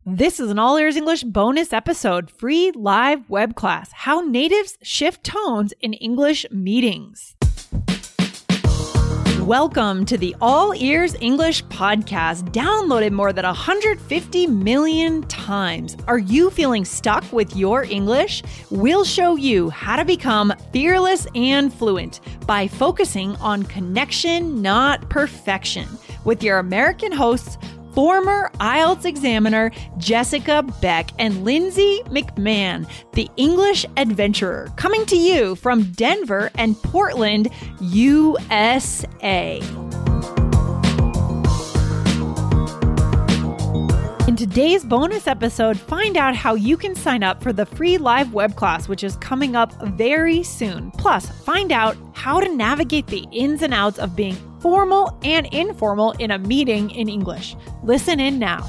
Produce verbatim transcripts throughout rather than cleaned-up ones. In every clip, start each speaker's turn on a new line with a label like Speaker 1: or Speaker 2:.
Speaker 1: This is an All Ears English bonus episode, free live web class, How Natives Shift Tones in English Meetings. Welcome to the All Ears English podcast, downloaded more than one hundred fifty million times. Are you feeling stuck with your English? We'll show you how to become fearless and fluent by focusing on connection, not perfection, with your American hosts, former I E L T S examiner Jessica Beck and Lindsay McMahon, the English adventurer, coming to you from Denver and Portland, U S A. In today's bonus episode, find out how you can sign up for the free live web class, which is coming up very soon. Plus, find out how to navigate the ins and outs of being formal and informal in a meeting in English. Listen in now.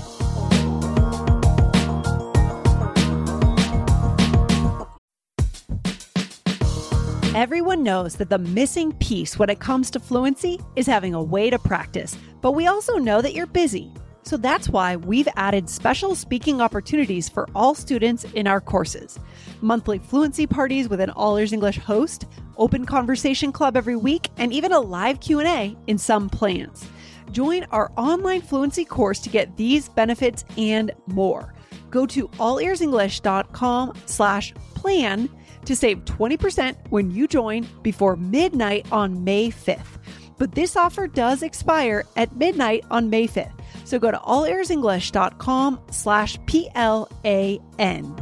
Speaker 1: Everyone knows that the missing piece when it comes to fluency is having a way to practice, but we also know that you're busy. So that's why we've added special speaking opportunities for all students in our courses. Monthly fluency parties with an All Ears English host, open conversation club every week, and even a live Q and A in some plans. Join our online fluency course to get these benefits and more. Go to allearsenglish.com slash plan to save twenty percent when you join before midnight on May fifth. But this offer does expire at midnight on May fifth. So go to allearsenglish.com slash P-L-A-N.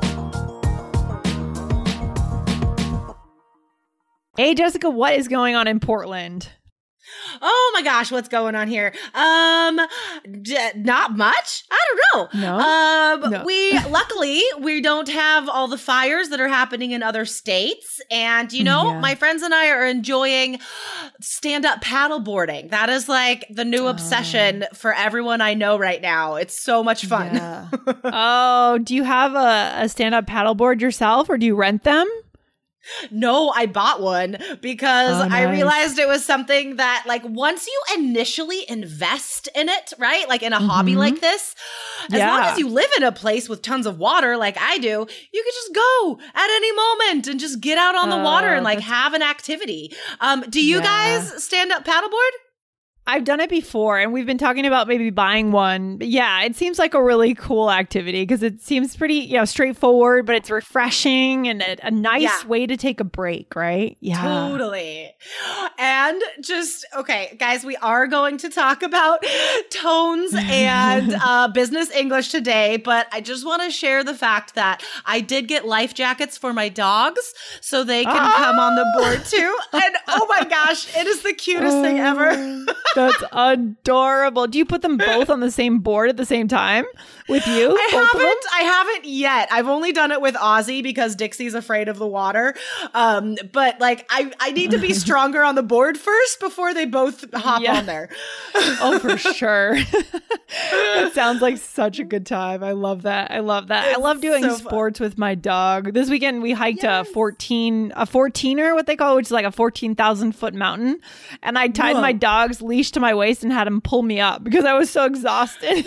Speaker 1: Hey, Jessica, what is going on in Portland?
Speaker 2: Oh my gosh, what's going on here? Um, d- not much. I don't know.
Speaker 1: No.
Speaker 2: Um,
Speaker 1: no.
Speaker 2: we luckily we don't have all the fires that are happening in other states, and you know, yeah. my friends and I are enjoying stand-up paddleboarding. That is like the new oh. obsession for everyone I know right now. It's so much fun.
Speaker 1: Yeah. Oh, do you have a, a stand-up paddleboard yourself, or do you rent them?
Speaker 2: No, I bought one because
Speaker 1: oh, nice.
Speaker 2: I realized it was something that, like, once you initially invest in it, right? Like in a mm-hmm. hobby like this, as
Speaker 1: yeah.
Speaker 2: long as you live in a place with tons of water like I do, you can just go at any moment and just get out on the uh, water and like have an activity. Um, do you yeah. guys stand up paddleboard?
Speaker 1: I've done it before, and we've been talking about maybe buying one. But yeah, it seems like a really cool activity because it seems pretty, you know, straightforward, but it's refreshing and a, a nice yeah. way to take a break, right?
Speaker 2: Yeah. Totally. And just, okay, guys, we are going to talk about tones and uh, business English today, but I just want to share the fact that I did get life jackets for my dogs so they can oh! come on the board too. And oh my gosh, it is the cutest oh. thing ever.
Speaker 1: That's adorable. Do you put them both on the same board at the same time with you?
Speaker 2: I haven't. I haven't yet. I've only done it with Ozzy because Dixie's afraid of the water. Um, but like, I, I need to be stronger on the board first before they both hop yeah. on there.
Speaker 1: Oh, for sure. It sounds like such a good time. I love that. I love that. I love doing so sports fun. With my dog. This weekend we hiked yes. a fourteen, a fourteener, what they call, which is like a fourteen thousand foot mountain, and I tied Whoa. my dog's leash to my waist and had him pull me up because I was so exhausted.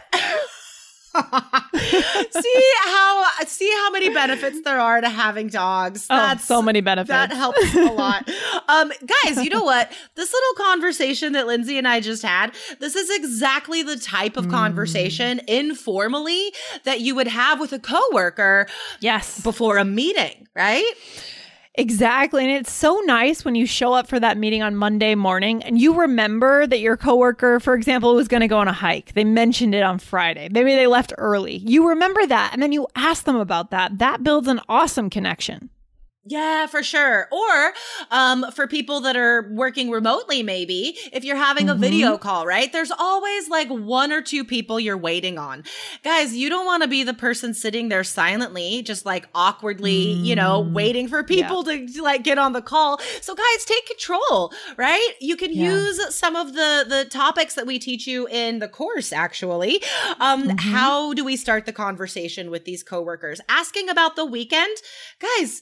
Speaker 2: see how see how many benefits there are to having dogs.
Speaker 1: That's oh, so many benefits.
Speaker 2: That helps a lot. Um, guys, you know what? This little conversation that Lindsay and I just had, this is exactly the type of mm. conversation informally that you would have with a coworker.
Speaker 1: Yes.
Speaker 2: Before a meeting, right?
Speaker 1: Exactly. And it's so nice when you show up for that meeting on Monday morning and you remember that your coworker, for example, was going to go on a hike. They mentioned it on Friday. Maybe they left early. You remember that. And then you ask them about that. That builds an awesome connection.
Speaker 2: Yeah, for sure. Or um, for people that are working remotely, maybe if you're having a mm-hmm. video call, right? There's always like one or two people you're waiting on. Guys, you don't want to be the person sitting there silently, just like awkwardly, mm. you know, waiting for people yeah. to like get on the call. So guys, take control, right? You can yeah. use some of the, the topics that we teach you in the course, actually. Um, mm-hmm. How do we start the conversation with these coworkers? Asking about the weekend. Guys, that's yeah.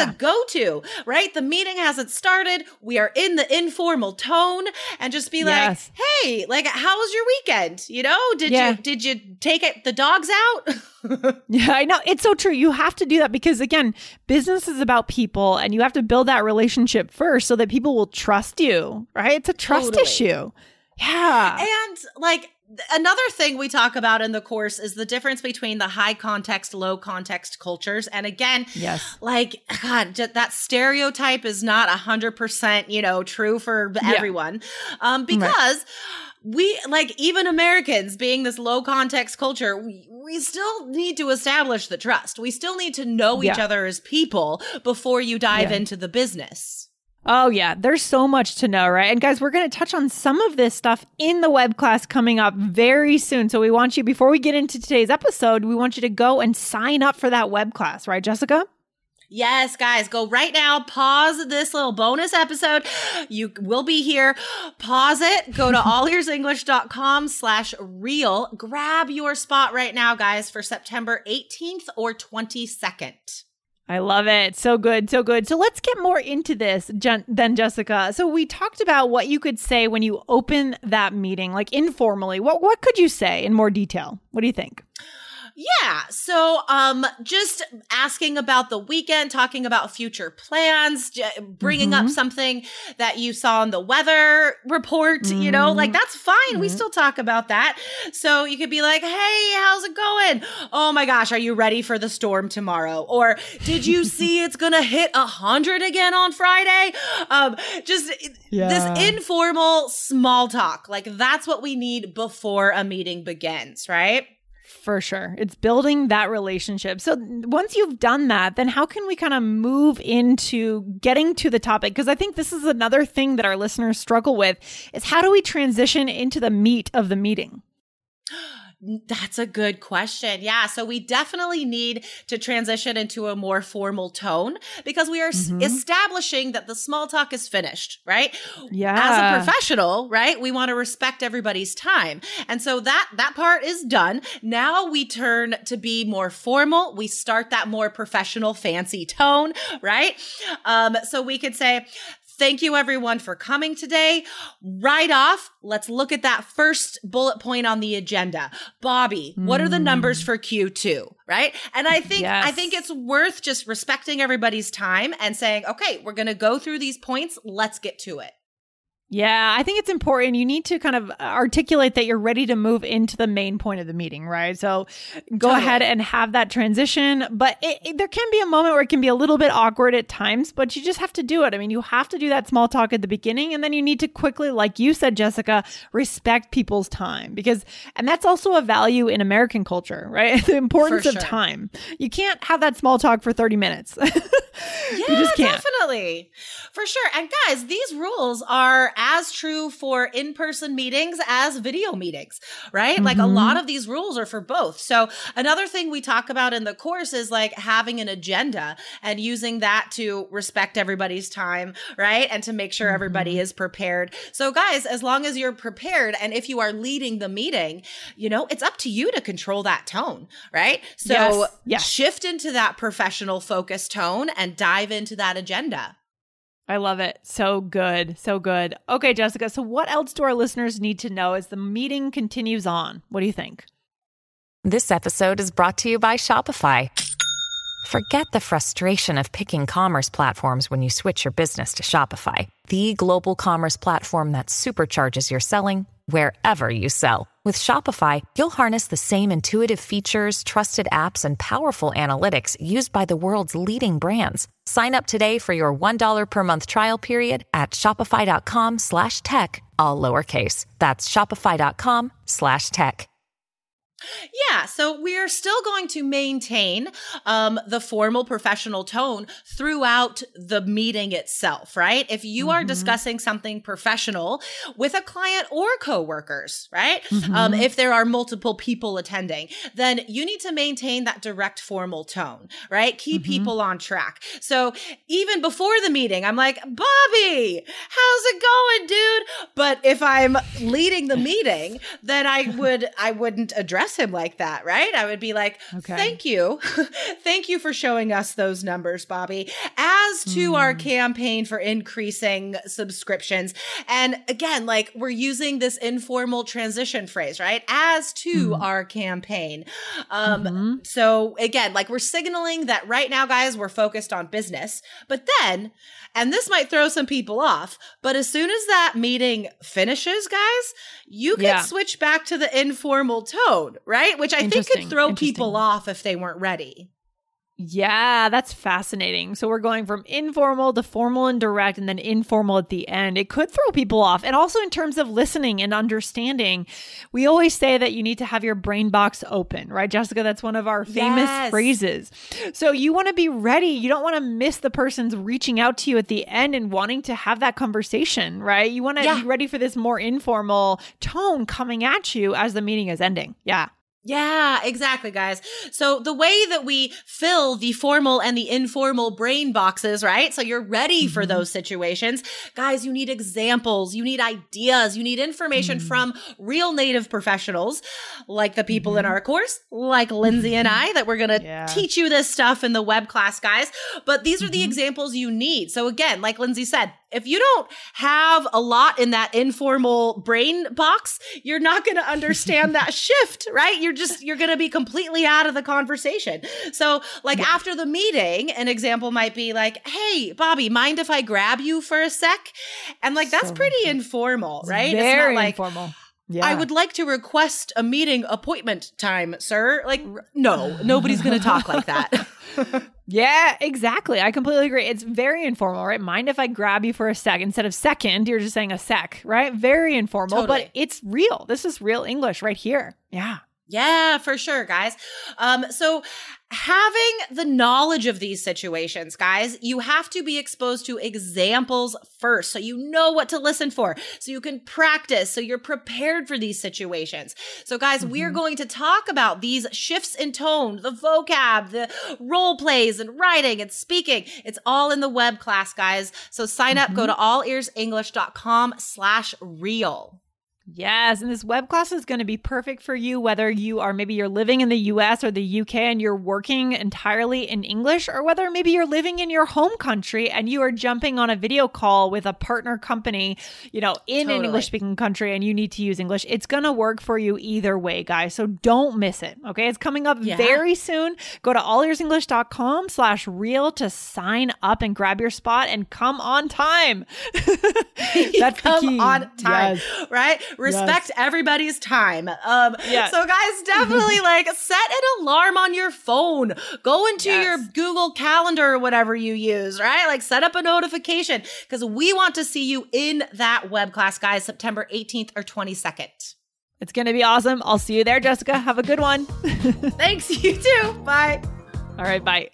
Speaker 2: the go-to, right? The meeting hasn't started. We are in the informal tone and just be
Speaker 1: Yes.
Speaker 2: like, hey, like, how was your weekend? You know, did
Speaker 1: Yeah.
Speaker 2: you, did you take it, the dogs out?
Speaker 1: Yeah, I know. It's so true. You have to do that because, again, business is about people and you have to build that relationship first so that people will trust you, right? It's a trust
Speaker 2: Totally.
Speaker 1: issue. Yeah.
Speaker 2: And like, another thing we talk about in the course is the difference between the high context, low context cultures. And again,
Speaker 1: Yes.
Speaker 2: like, God, j- that stereotype is not a hundred percent, you know, true for
Speaker 1: Yeah.
Speaker 2: everyone. Um, because we, like, even Americans being this low context culture, we, we still need to establish the trust. We still need to know each
Speaker 1: Yeah.
Speaker 2: other as people before you dive
Speaker 1: Yeah.
Speaker 2: into the business.
Speaker 1: Oh, yeah. There's so much to know, right? And guys, we're going to touch on some of this stuff in the web class coming up very soon. So we want you, before we get into today's episode, we want you to go and sign up for that web class, right, Jessica?
Speaker 2: Yes, guys, go right now. Pause this little bonus episode. You will be here. Pause it. Go to allearsenglish.com slash real. Grab your spot right now, guys, for September eighteenth or twenty-second.
Speaker 1: I love it. So good. So good. So let's get more into this Jen- then, Jessica. So we talked about what you could say when you open that meeting, like informally. What, what could you say in more detail? What do you think?
Speaker 2: Yeah. So, um, just asking about the weekend, talking about future plans, j- bringing
Speaker 1: Mhm.
Speaker 2: up something that you saw in the weather report, you know, like that's fine. We
Speaker 1: Mhm.
Speaker 2: still talk about that. So you could be like, hey, how's it going? Oh my gosh, are you ready for the storm tomorrow? Or did you see it's going to hit a hundred again on Friday? Um, just
Speaker 1: Yeah.
Speaker 2: this informal small talk. Like that's what we need before a meeting begins, right?
Speaker 1: For sure. It's building that relationship. So once you've done that, then how can we kind of move into getting to the topic? Because I think this is another thing that our listeners struggle with is how do we transition into the meat of the meeting?
Speaker 2: That's a good question. Yeah. So we definitely need to transition into a more formal tone because we are
Speaker 1: Mhm.
Speaker 2: s- establishing that the small talk is finished, right?
Speaker 1: Yeah.
Speaker 2: As a professional, right? We want to respect everybody's time. And so that, that part is done. Now we turn to be more formal. We start that more professional, fancy tone, right? Um, so we could say, thank you everyone for coming today. Right off, let's look at that first bullet point on the agenda. Bobby, what are the numbers for Q two, right? And I think
Speaker 1: Yes.
Speaker 2: I think it's worth just respecting everybody's time and saying, "Okay, we're going to go through these points. Let's get to it."
Speaker 1: Yeah, I think it's important. You need to kind of articulate that you're ready to move into the main point of the meeting, right? So go
Speaker 2: Totally.
Speaker 1: ahead and have that transition. But it, it, there can be a moment where it can be a little bit awkward at times, but you just have to do it. I mean, you have to do that small talk at the beginning, and then you need to quickly, like you said, Jessica, respect people's time because, and that's also a value in American culture, right? The importance
Speaker 2: For
Speaker 1: of
Speaker 2: sure.
Speaker 1: time. You can't have that small talk for thirty minutes.
Speaker 2: Yeah,
Speaker 1: You just can't.
Speaker 2: definitely. For sure. And guys, these rules are as true for in-person meetings as video meetings, right? Like a
Speaker 1: Mhm.
Speaker 2: lot of these rules are for both. So another thing we talk about in the course is like having an agenda and using that to respect everybody's time, right? And to make sure everybody is prepared. So guys, as long as you're prepared and if you are leading the meeting, you know, it's up to you to control that tone, right? So
Speaker 1: Yes. Yes.
Speaker 2: shift into that professional focused tone and dive into that agenda.
Speaker 1: I love it. So good. So good. Okay, Jessica. So what else do our listeners need to know as the meeting continues on? What do you think?
Speaker 3: This episode is brought to you by Shopify. Forget the frustration of picking commerce platforms when you switch your business to Shopify, the global commerce platform that supercharges your selling wherever you sell. With Shopify, you'll harness the same intuitive features, trusted apps, and powerful analytics used by the world's leading brands. Sign up today for your one dollar per month trial period at shopify.com slash tech, all lowercase. That's shopify.com slash tech.
Speaker 2: Yeah, so we are still going to maintain um, the formal professional tone throughout the meeting itself, right? If you are
Speaker 1: Mhm.
Speaker 2: discussing something professional with a client or coworkers, right?
Speaker 1: Mhm.
Speaker 2: Um, if there are multiple people attending, then you need to maintain that direct formal tone, right? Keep
Speaker 1: Mhm.
Speaker 2: people on track. So even before the meeting, I'm like, Bobby, how's it going, dude? But if I'm leading the meeting, then I would I wouldn't address him like that. that, right? I would be like, okay. thank you. Thank you for showing us those numbers, Bobby. As to mm. our campaign for increasing subscriptions. And again, like we're using this informal transition phrase, right? As to mm. our campaign. Um, mm-hmm. So again, like we're signaling that right now, guys, we're focused on business. But then, and this might throw some people off, but as soon as that meeting finishes, guys, you can yeah. switch back to the informal tone, right? Which I think could throw people off if they weren't ready.
Speaker 1: Yeah, that's fascinating. So we're going from informal to formal and direct and then informal at the end. It could throw people off. And also in terms of listening and understanding, we always say that you need to have your brain box open, right, Jessica? That's one of our famous yes. phrases. So you want to be ready. You don't want to miss the person's reaching out to you at the end and wanting to have that conversation, right? You want to yeah. be ready for this more informal tone coming at you as the meeting is ending. Yeah.
Speaker 2: Yeah, exactly, guys. So the way that we fill the formal and the informal brain boxes, right? So you're ready mm-hmm. for those situations. Guys, you need examples. You need ideas. You need information mm-hmm. from real native professionals like the people mm-hmm. in our course, like Lindsay and I, that we're going to yeah. teach you this stuff in the web class, guys. But these are mm-hmm. the examples you need. So again, like Lindsay said, if you don't have a lot in that informal brain box, you're not going to understand that shift, right? You're just, you're going to be completely out of the conversation. So like yeah. after the meeting, an example might be like, hey, Bobby, mind if I grab you for a sec? And like, that's so pretty cool. informal, right?
Speaker 1: Very
Speaker 2: it's not like,
Speaker 1: informal. Yeah.
Speaker 2: I would like to request a meeting appointment time, sir. Like, no, nobody's going to talk like that.
Speaker 1: Yeah, exactly. I completely agree. It's very informal, right? Mind if I grab you for a sec? Instead of second, you're just saying a sec, right? Very informal, totally. But it's real. This is real English right here. Yeah.
Speaker 2: Yeah, for sure, guys. Um, so having the knowledge of these situations, guys, you have to be exposed to examples first so you know what to listen for, so you can practice, so you're prepared for these situations. So guys, mm-hmm. we're going to talk about these shifts in tone, the vocab, the role plays and writing and speaking. It's all in the web class, guys. So sign mm-hmm. up, go to allearsenglish.com slash real.
Speaker 1: Yes, and this web class is going to be perfect for you, whether you are maybe you're living in the U S or the U K and you're working entirely in English, or whether maybe you're living in your home country and you are jumping on a video call with a partner company, you know, in totally. an English-speaking country and you need to use English. It's going to work for you either way, guys. So don't miss it, okay? It's coming up yeah. very soon. Go to allearsenglish.com slash real to sign up and grab your spot and come on time. That's
Speaker 2: come
Speaker 1: the key.
Speaker 2: on time,
Speaker 1: yes.
Speaker 2: right? Respect yes. everybody's time. Um,
Speaker 1: yes.
Speaker 2: So guys, definitely like set an alarm on your phone. Go into yes. your Google Calendar or whatever you use, right? Like set up a notification because we want to see you in that web class, guys, September eighteenth or twenty-second.
Speaker 1: It's going to be awesome. I'll see you there, Jessica. Have a good one.
Speaker 2: Thanks. You too. Bye.
Speaker 1: All right. Bye.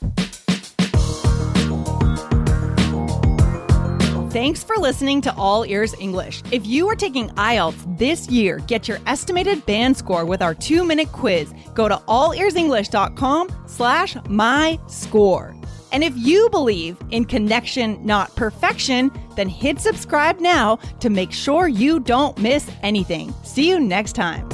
Speaker 1: Thanks for listening to All Ears English. If you are taking I E L T S this year, get your estimated band score with our two-minute quiz. Go to allearsenglish.com slash my score. And if you believe in connection, not perfection, then hit subscribe now to make sure you don't miss anything. See you next time.